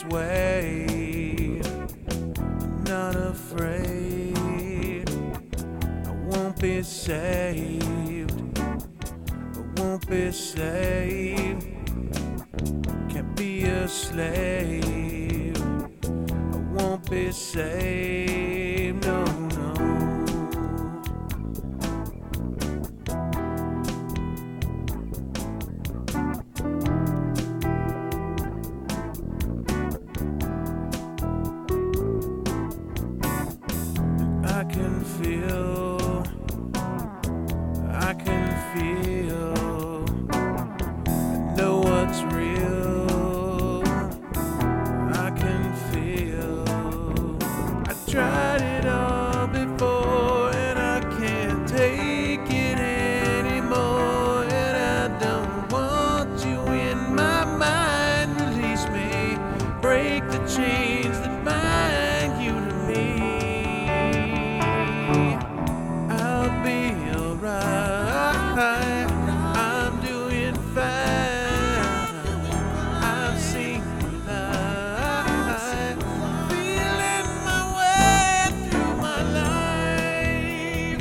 way. I'm not afraid. I won't be saved. I won't be saved. Can't be a slave. I won't be saved. No, no. I can feel, I know what's real. I can feel, I tried it all before and I can't take it anymore. And I don't want you in my mind. Release me, break the chains that bind you to me. I'll be alright. I'm doing fine. I've seen the light, feeling my way through my life.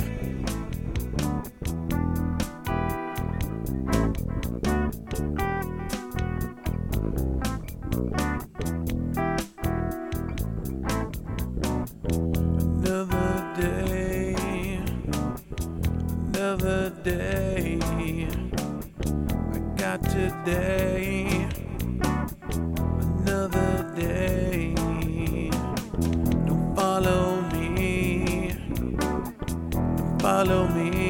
Another day, another day. I got today, another day. Don't follow me, don't follow me.